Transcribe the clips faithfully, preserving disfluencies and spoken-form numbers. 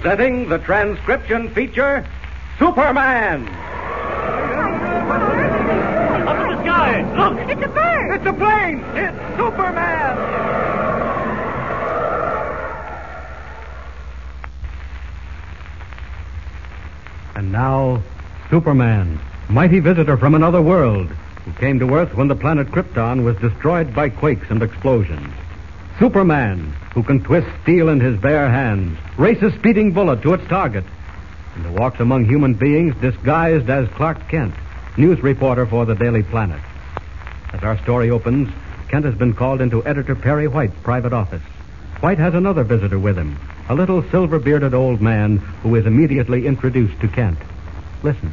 Presenting the transcription feature, Superman. Up in the sky! Look! It's a bird! It's a plane! It's Superman! And now, Superman, mighty visitor from another world, who came to Earth when the planet Krypton was destroyed by quakes and explosions. Superman, who can twist steel in his bare hands, race a speeding bullet to its target, and who walks among human beings disguised as Clark Kent, news reporter for the Daily Planet. As our story opens, Kent has been called into Editor Perry White's private office. White has another visitor with him, a little silver-bearded old man who is immediately introduced to Kent. Listen.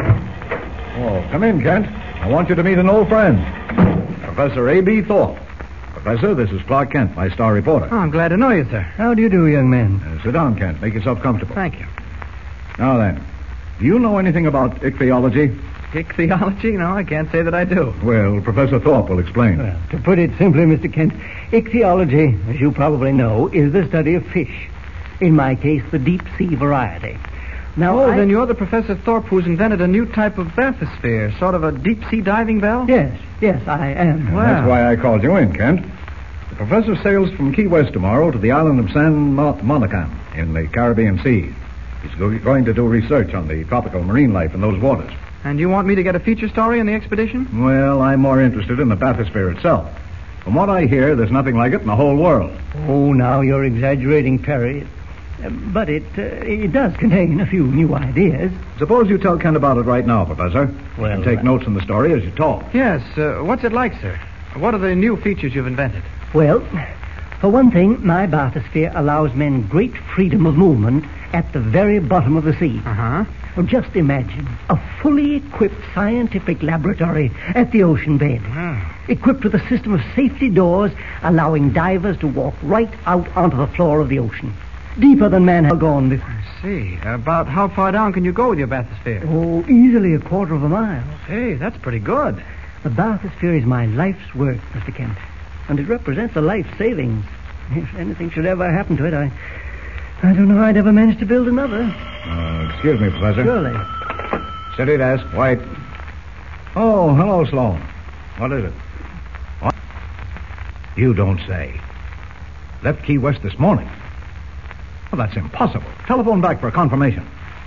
Oh, come in, Kent. I want you to meet an old friend, Professor A B. Thorpe. Professor, this is Clark Kent, my star reporter. Oh, I'm glad to know you, sir. How do you do, young man? Uh, sit down, Kent. Make yourself comfortable. Thank you. Now then, do you know anything about ichthyology? Ichthyology? No, I can't say that I do. Well, Professor Thorpe will explain. Well, to put it simply, Mister Kent, ichthyology, as you probably know, is the study of fish. In my case, the deep-sea variety. Now, oh, I... then you're the Professor Thorpe who's invented a new type of bathysphere, sort of a deep-sea diving bell? Yes, yes, I am. Well, that's why I called you in, Kent. The professor sails from Key West tomorrow to the island of San Mo- Monacan in the Caribbean Sea. He's go- going to do research on the tropical marine life in those waters. And you want me to get a feature story on the expedition? Well, I'm more interested in the bathysphere itself. From what I hear, there's nothing like it in the whole world. Oh, now you're exaggerating, Perry. Uh, But it uh, it does contain a few new ideas. Suppose you tell Kent about it right now, Professor. Well, and take uh, notes in the story as you talk. Yes. Uh, what's it like, sir? What are the new features you've invented? Well, for one thing, my bathysphere allows men great freedom of movement at the very bottom of the sea. Uh-huh. Well, just imagine a fully equipped scientific laboratory at the ocean bed. Wow. Equipped with a system of safety doors allowing divers to walk right out onto the floor of the ocean. Deeper than man has gone before. I see. About how far down can you go with your bathysphere? Oh, easily a quarter of a mile. Hey, that's pretty good. The bathysphere is my life's work, Mister Kent. And it represents a life savings. If anything should ever happen to it, I... I don't know how I'd ever manage to build another. Uh, excuse me, Professor. Surely. Steady desk, White. Oh, hello, Sloan. What is it? What? You don't say. Left Key West this morning. Well, that's impossible. Telephone back for confirmation.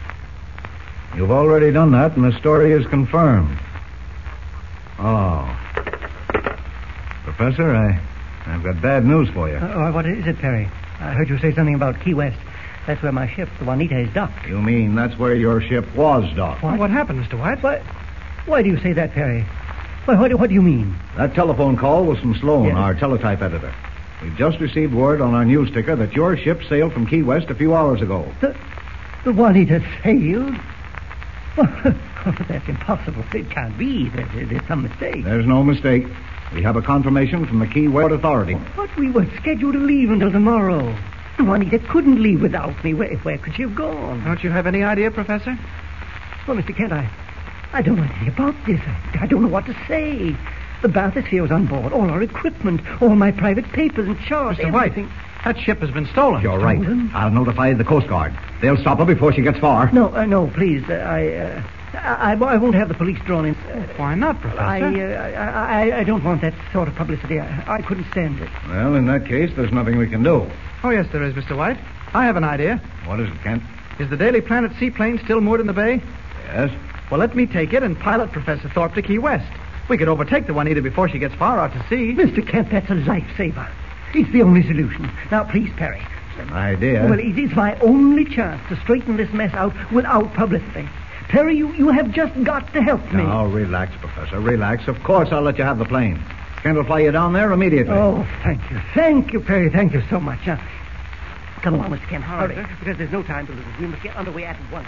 You've already done that, and the story is confirmed. Oh. Professor, I, I've got bad news for you. Uh, what is it, Perry? I heard you say something about Key West. That's where my ship, the Juanita, is docked. You mean that's where your ship was docked? What? What happened, Mister White? Why, why do you say that, Perry? Why, what, what do you mean? That telephone call was from Sloan, Yes. our teletype editor. We've just received word on our news ticker that your ship sailed from Key West a few hours ago. The, the Juanita sailed? Oh, that's impossible. It can't be. There, there's some mistake. There's no mistake. We have a confirmation from the Key West Authority. But we were scheduled to leave until tomorrow. The Juanita couldn't leave without me. Where, where could she have gone? Don't you have any idea, Professor? Well, Mister Kent, I, I don't know anything about this. I, I don't know what to say. The bathysphere was on board. All our equipment, all my private papers and charts, Mister White, everything. that ship has been stolen. You're right. Stolen? I'll notify the Coast Guard. They'll stop her before she gets far. No, uh, no, please. Uh, I, uh, I, I won't have the police drawn in. Uh, Why not, Professor? I, uh, I, I, I don't want that sort of publicity. I, I couldn't stand it. Well, in that case, there's nothing we can do. Oh, yes, there is, Mister White. I have an idea. What is it, Kent? Is the Daily Planet seaplane still moored in the bay? Yes? Well, let me take it and pilot Professor Thorpe to Key West. We could overtake the Juanita before she gets far out to sea. Mister Kent, that's a lifesaver. It's the only solution. Now, please, Perry. An idea. Well, it is my only chance to straighten this mess out without publicity. Perry, you, you have just got to help me. Now, relax, Professor. Relax. Of course I'll let you have the plane. Kent will fly you down there immediately. Oh, thank you. Thank you, Perry. Thank you so much. Now, come along, Mister Kent. All Hurry, right, sir. because there's no time to lose. We must get underway at once.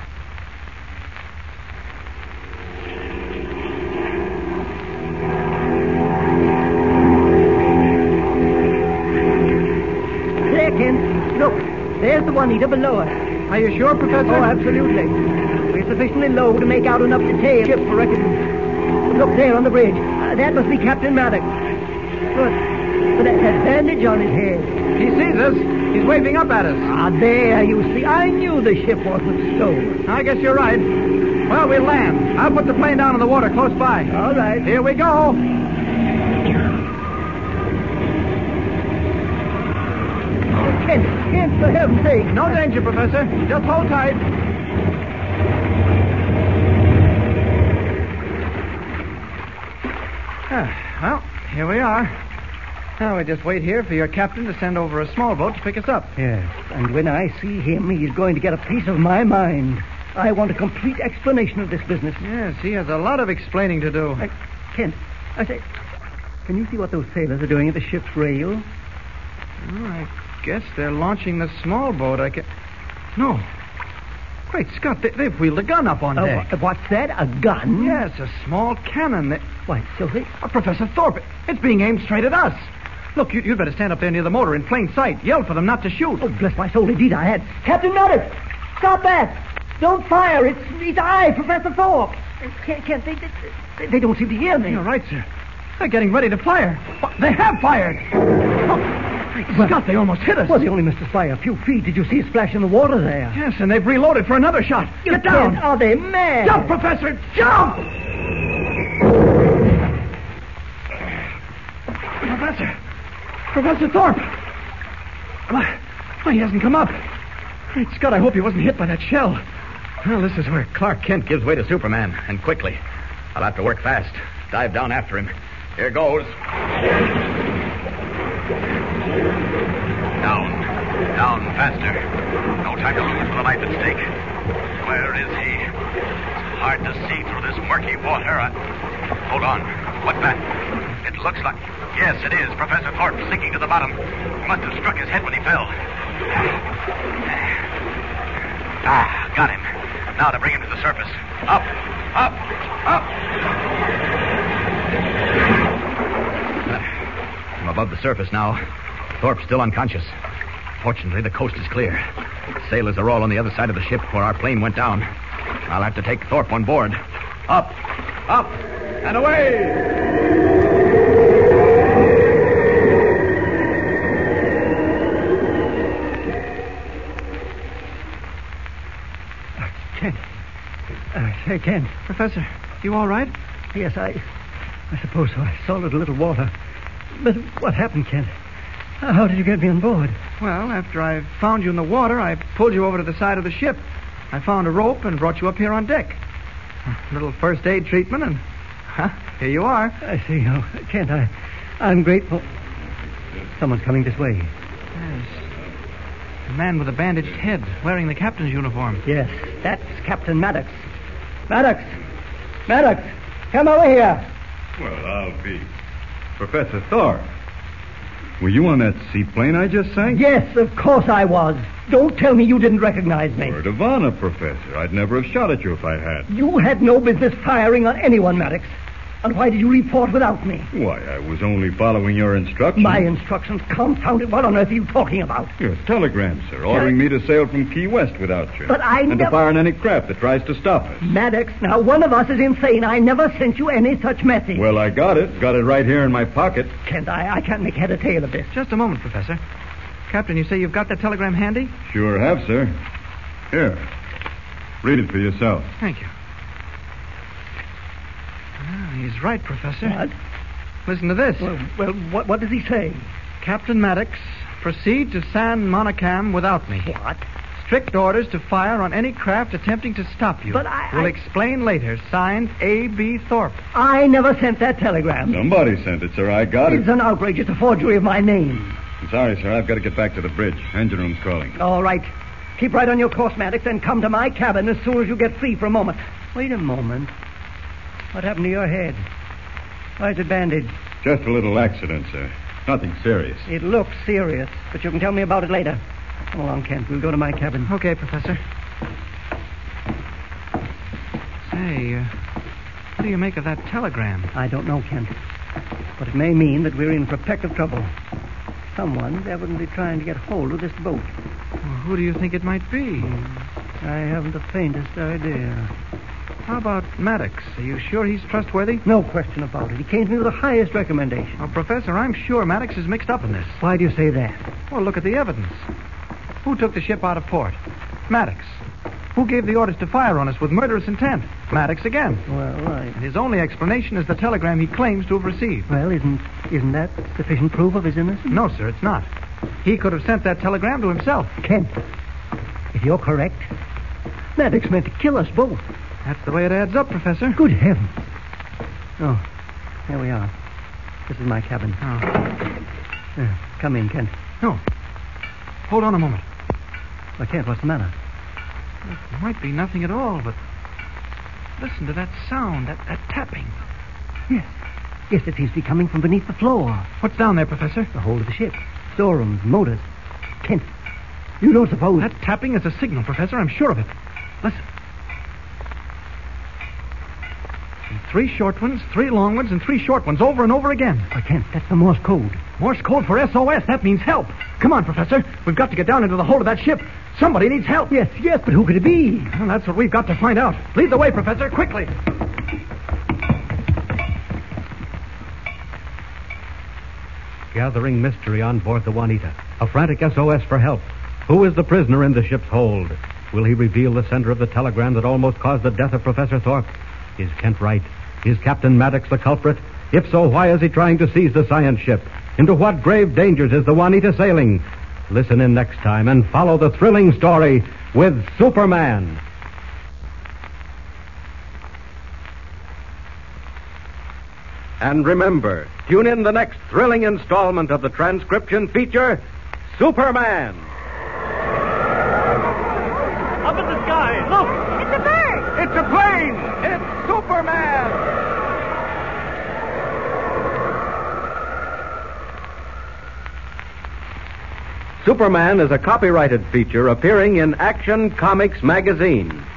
There, Kent. Look, there's the Juanita below us. Are you sure, Professor? Oh, absolutely. We're sufficiently low to make out enough to tail ship for reckoning. Look there on the bridge. Uh, that must be Captain Maddox. Look, with that, that bandage on his head. He sees us. He's waving up at us. Ah, there, you see. I knew the ship wasn't stolen. I guess you're right. Well, we'll land. I'll put the plane down in the water close by. All right. Here we go. Kent, Kent, for heaven's sake. No danger, Professor. Just hold tight. Ah, well, here we are. Now we just wait here for your captain to send over a small boat to pick us up. Yes, and when I see him, he's going to get a piece of my mind. I want a complete explanation of this business. Yes, he has a lot of explaining to do. Uh, Kent, I say, can you see what those sailors are doing at the ship's rail? Oh, I guess they're launching the small boat. I can... No. Great Scott, they, they've wheeled a gun up on Uh, deck. wha- what's that? A gun? Yes, a small cannon. They... Why, Sylvie? Uh, Professor Thorpe, it's being aimed straight at us. Look, you, you'd better stand up there near the motor in plain sight. Yell for them not to shoot. Oh, bless my soul, indeed I had. Captain Maddox, stop that! Don't fire. It's, it's I, Professor Thorpe. Can't, can't they, they... They don't seem to hear me. You're right, sir. They're getting ready to fire. What? They have fired. Oh, great Well- Scott, they almost hit us. Well, they only missed us by a few feet. Did you see a splash in the water there? Yes, and they've reloaded for another shot. You Get down. can't- Are they mad? Jump, Professor, jump! Professor. Professor Thorpe. Why, why, he hasn't come up. Great Scott, I hope he wasn't hit by that shell. Well, this is where Clark Kent gives way to Superman, and quickly. I'll have to work fast. Dive down after him. Here goes. Down. Down, faster. No time to lose with a life at stake. Where is he? It's hard to see through this murky water. I... Hold on. What's that? It looks like... Yes, it is. Professor Thorpe sinking to the bottom. He must have struck his head when he fell. Ah, got him. Now to bring him to the surface. Up, up, up. I'm above the surface now. Thorpe's still unconscious. Fortunately, the coast is clear. Sailors are all on the other side of the ship where our plane went down. I'll have to take Thorpe on board. Up, up, and away! Kent. Uh, say, Kent. Professor, you all right? Yes, I... I suppose so. I saw a little water. But what happened, Kent? How did you get me on board? Well, after I found you in the water, I pulled you over to the side of the ship. I found a rope and brought you up here on deck. A little first aid treatment, and huh, here you are. I see. Oh, Kent, I, I'm grateful. Someone's coming this way. Yes. A man with a bandaged head, wearing the captain's uniform. Yes, that's Captain Maddox. Maddox! Maddox! Come over here! Well, I'll be. Professor Thorpe. Were you on that seaplane I just sank? Yes, of course I was. Don't tell me you didn't recognize me. Word of honor, Professor. I'd never have shot at you if I had. You had no business firing on anyone, Maddox. And why did you report without me? Why, I was only following your instructions. My instructions, confound it. What on earth are you talking about? Your telegram, sir, ordering me to sail from Key West without you. But I And never... to fire on any craft that tries to stop us. Maddox, now one of us is insane. I never sent you any such message. Well, I got it. Got it right here in my pocket. Can't I? I can't make head or tail of this. Just a moment, Professor. Captain, you say you've got that telegram handy? Sure have, sir. Here. Read it for yourself. Thank you. Ah, he's right, Professor. What? Listen to this. Well, well what, what does he say? Captain Maddox, proceed to San Monicam without me. What? Strict orders to fire on any craft attempting to stop you. But I- We'll I- explain later. Signed, A B. Thorpe. I never sent that telegram. Somebody sent it, sir. I got It's it. an outrage. It's a forgery of my name. I'm sorry, sir. I've got to get back to the bridge. Engine room's calling. All right. Keep right on your course, Maddox, and come to my cabin as soon as you get free for a moment. Wait a moment. What happened to your head? Why is it bandaged? Just a little accident, sir. Nothing serious. It looks serious, but you can tell me about it later. Come along, Kent. We'll go to my cabin. Okay, Professor. Say, uh, what do you make of that telegram? I don't know, Kent. But it may mean that we're in protective trouble. Someone's evidently trying to get hold of this boat. Well, who do you think it might be? I haven't the faintest idea. How about Maddox? Are you sure he's trustworthy? No question about it. He came to me with the highest recommendation. Well, Professor, I'm sure Maddox is mixed up in this. Why do you say that? Well, look at the evidence. Who took the ship out of port? Maddox. Who gave the orders to fire on us with murderous intent? Maddox again. Well, I... And his only explanation is the telegram he claims to have received. Well, isn't isn't that sufficient proof of his innocence? No, sir, it's not. He could have sent that telegram to himself. Kent, if you're correct, Maddox meant to kill us both. That's the way it adds up, Professor. Good heavens. Oh, there we are. This is my cabin. Oh. Uh, come in, Kent. No. Hold on a moment. Well, Kent, what's the matter? It might be nothing at all, but listen to that sound, that, that tapping. Yes. Yes, it seems to be coming from beneath the floor. What's down there, Professor? The hold of the ship. Storerooms, motors. Kent, you don't suppose... That tapping is a signal, Professor. I'm sure of it. Listen. And three short ones, three long ones, and three short ones, over and over again. Why, Kent, that's the Morse code. Morse code for S O S. That means help. Come on, Professor. We've got to get down into the hold of that ship. Somebody needs help. Yes, yes, but who could it be? Well, that's what we've got to find out. Lead the way, Professor, quickly. Gathering mystery on board the Juanita. A frantic S O S for help. Who is the prisoner in the ship's hold? Will he reveal the sender of the telegram that almost caused the death of Professor Thorpe? Is Kent right? Is Captain Maddox the culprit? If so, why is he trying to seize the science ship? Into what grave dangers is the Juanita sailing? Listen in next time and follow the thrilling story with Superman. And remember, tune in the next thrilling installment of the transcription feature, Superman. Up in the sky, look! It's a bird! It's a plane! It's Superman! Superman is a copyrighted feature appearing in Action Comics magazine.